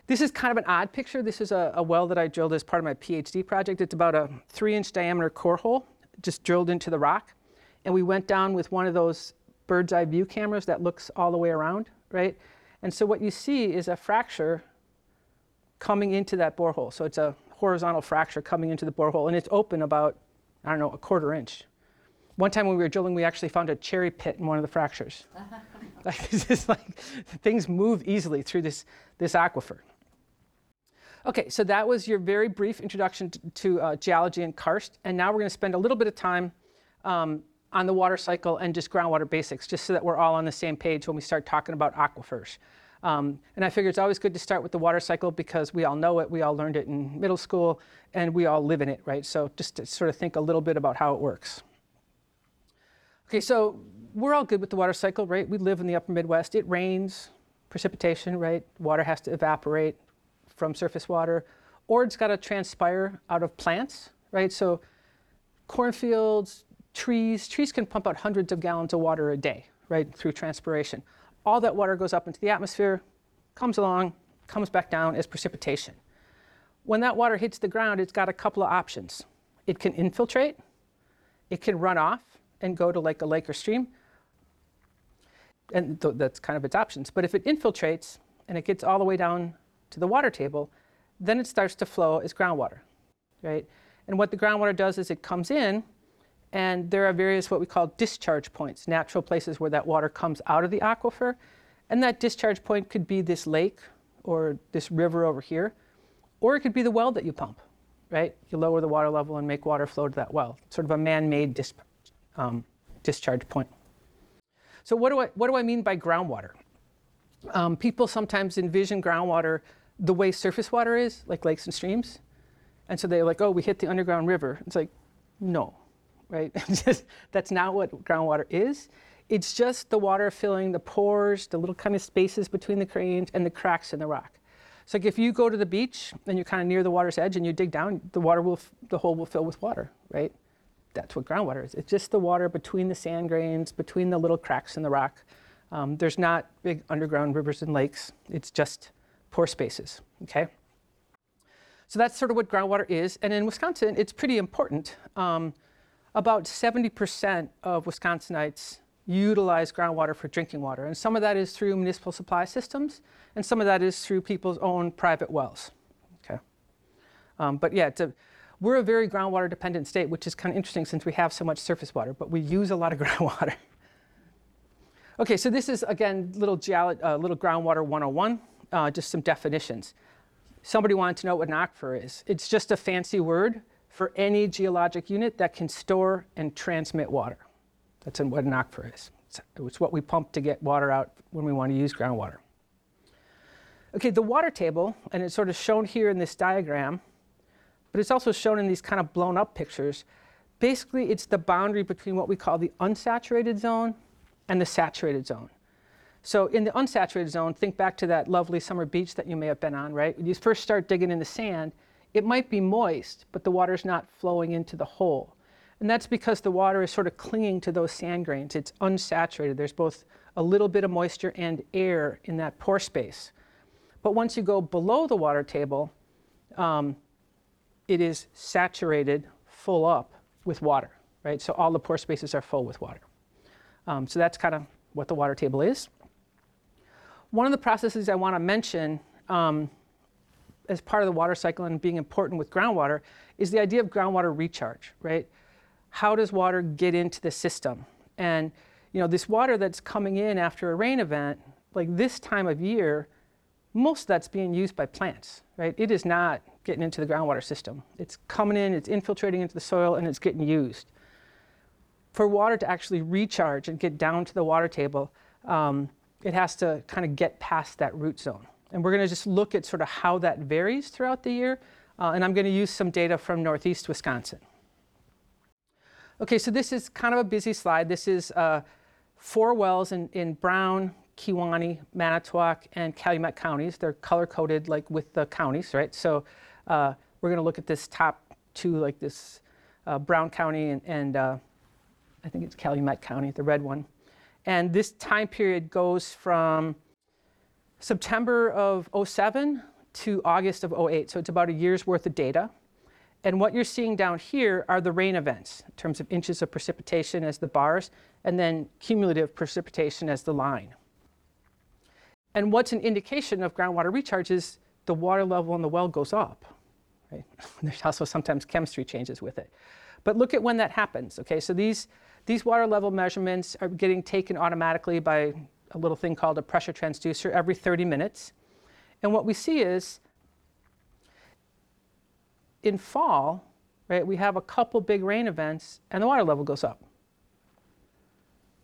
This is kind of an odd picture. This is a well that I drilled as part of my PhD project. It's about a 3-inch diameter core hole, just drilled into the rock. And we went down with one of those bird's eye view cameras that looks all the way around, right? And so what you see is a fracture coming into that borehole. So it's a horizontal fracture coming into the borehole, and it's open about, I don't know, a 1/4 inch. One time when we were drilling, we actually found a cherry pit in one of the fractures. It's just like things move easily through this aquifer. Okay, so that was your very brief introduction to geology and karst, and now we're going to spend a little bit of time on the water cycle and just groundwater basics, just so that we're all on the same page when we start talking about aquifers. And I figure it's always good to start with the water cycle because we all know it, we all learned it in middle school, and we all live in it, right? So just to sort of think a little bit about how it works. Okay, so we're all good with the water cycle, right? We live in the upper Midwest. It rains, precipitation, right? Water has to evaporate from surface water, or it's got to transpire out of plants, right? So cornfields, trees can pump out hundreds of gallons of water a day, right, through transpiration. All that water goes up into the atmosphere, comes along, comes back down as precipitation. When that water hits the ground, it's got a couple of options. It can infiltrate, it can run off and go to like a lake or stream, and that's kind of its options. But if it infiltrates and it gets all the way down to the water table, then it starts to flow as groundwater, right? And what the groundwater does is it comes in, and there are various what we call discharge points, natural places where that water comes out of the aquifer. And that discharge point could be this lake or this river over here, or it could be the well that you pump, right? You lower the water level and make water flow to that well, sort of a man-made discharge point. So what do I mean by groundwater? People sometimes envision groundwater the way surface water is, like lakes and streams. And so they're like, oh, we hit the underground river. It's like, no, right? That's not what groundwater is. It's just the water filling the pores, the little kind of spaces between the grains and the cracks in the rock. So like if you go to the beach and you're kind of near the water's edge and you dig down, the hole will fill with water, right? That's what groundwater is. It's just the water between the sand grains, between the little cracks in the rock. There's not big underground rivers and lakes. It's just pore spaces, okay? So that's sort of what groundwater is. And in Wisconsin, it's pretty important. About 70% of Wisconsinites utilize groundwater for drinking water. And some of that is through municipal supply systems, and some of that is through people's own private wells, okay? But yeah, we're a very groundwater dependent state, which is kind of interesting since we have so much surface water, but we use a lot of groundwater. Okay, so this is, again, little groundwater 101, just some definitions. Somebody wanted to know what an aquifer is. It's just a fancy word for any geologic unit that can store and transmit water. That's what an aquifer is. It's what we pump to get water out when we want to use groundwater. Okay, the water table, and it's sort of shown here in this diagram, but it's also shown in these kind of blown up pictures. Basically, it's the boundary between what we call the unsaturated zone and the saturated zone. So in the unsaturated zone, think back to that lovely summer beach that you may have been on, right? When you first start digging in the sand, it might be moist, but the water's not flowing into the hole. And that's because the water is sort of clinging to those sand grains. It's unsaturated. There's both a little bit of moisture and air in that pore space. But once you go below the water table, it is saturated full up with water, right? So all the pore spaces are full with water. So that's kind of what the water table is. One of the processes I want to mention as part of the water cycle and being important with groundwater is the idea of groundwater recharge, right? How does water get into the system? And this water that's coming in after a rain event, like this time of year, most of that's being used by plants, right? It is not getting into the groundwater system. It's coming in, it's infiltrating into the soil, and it's getting used. For water to actually recharge and get down to the water table, it has to kind of get past that root zone. And we're going to just look at sort of how that varies throughout the year. And I'm going to use some data from Northeast Wisconsin. Okay, so this is kind of a busy slide. This is 4 wells in Brown, Kewaunee, Manitowoc, and Calumet counties. They're color-coded like with the counties, right? So we're going to look at this top 2, like this Brown County and I think it's Calumet County, the red one. And this time period goes from September of 2007 to August of '08, so it's about a year's worth of data. And what you're seeing down here are the rain events in terms of inches of precipitation as the bars, and then cumulative precipitation as the line. And what's an indication of groundwater recharge is the water level in the well goes up. Right? There's also sometimes chemistry changes with it. But look at when that happens. Okay, so these water level measurements are getting taken automatically by a little thing called a pressure transducer every 30 minutes. And what we see is in fall, right, we have a couple big rain events and the water level goes up.